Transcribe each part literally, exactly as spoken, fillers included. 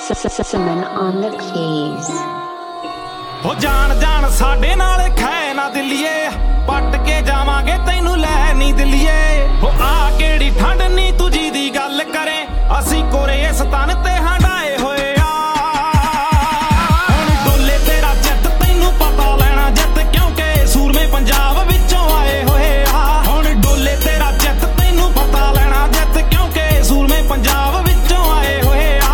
Simon on the keys. हो जान जान साडे नाल खै ना दिलिए पट के जावांगे तैनू लै नी दिलिए हो आ केड़ी ठंड नी तुझी दी गल करे असी कोरे इस तन ते हंडाए होए आ हुण डोले तेरा जट तैनू पता लेना जट क्योंकि सूरमे पंजाब विचों आए होए आ हुण डोले तेरा जट तैनू पता लेना जट क्योंकि सूरमे पंजाब विचों आए होए आ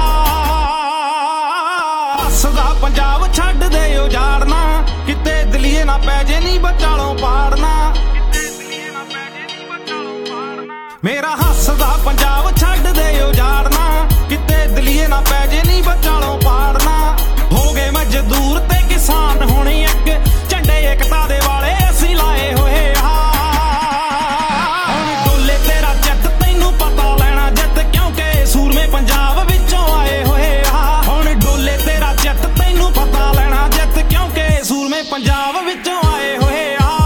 हसदा पंजाब छड्ड दे उजाड़ना किते दिलिए ना पै जे नी बचालों पाड़ना मेरा हसदा पंजाब छड्ड दे उजाड़ना किते दिलिए ना पै जे नी बचालों पाड़ना हो गए मजदूर ते किसान होने एक झंडे एकता दे वाले असी लाए होए हुण डोले तेरा जट तैनू पता लेना जट क्योंकि सूरमे पंजाब विचों आए होए हुण डोले तेरा जट तैनू पता लेना जट क्योंकि सूरमे पंजाब विचों आए होए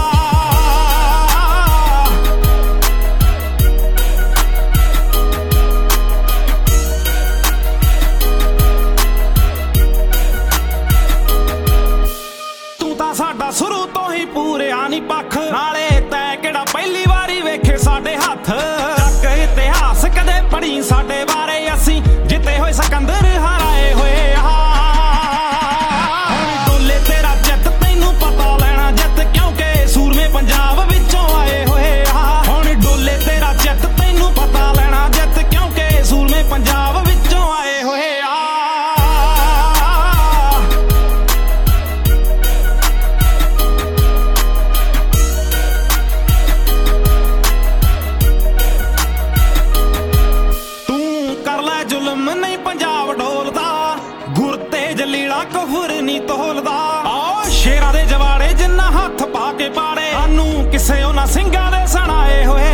साडा शुरू तो ही पूरे आनी पख नाले तै केड़ा पहली वारी वेखे साडे हथ चक इतिहास कदे पढ़ी साडे बारे असी जिते होए सिकंदर हराए होए हुण डोले तेरा जट तैनू पता लेना जट क्योंकि सूरमे पंजाब विचों आए होए हुण डोले तेरा जट तैनू पता लेना जट क्योंकि सूरमे पंजाब विचों आए होए नहीं पंजाब डोलदा गुर तेज लीला कफर नी तोलदा आओ शेरा दे जवाड़े जिन्ना हथ पाके पाड़े सानू किसे उन्हां सिंगां दे सनाए होए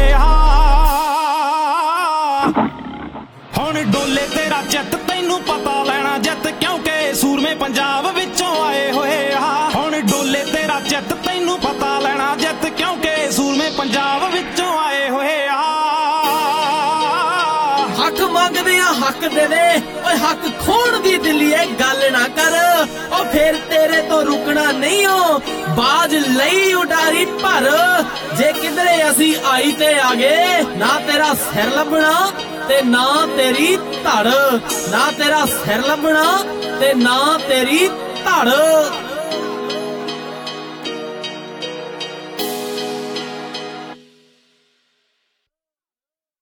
हुण डोले तेरा जट तैनू पता लेना जट क्योंकि सूरमे पंजाब विचों आए होए हुण डोले तेरा जट तैनू पता लेना जट क्योंकि सूरमे पंजाब विचों आए होए हक मंगदे आ हक दे दे ओए हक खोण दी दिलिए गल ना कर ओ फिर तेरे तो रुकना नहीं हो बाज लई उडारी भर जे किधरे असी आई ते आगे ना तेरा सिर लभना ते ना तेरी धड़ ना तेरा सिर लभना ते ना तेरी धड़।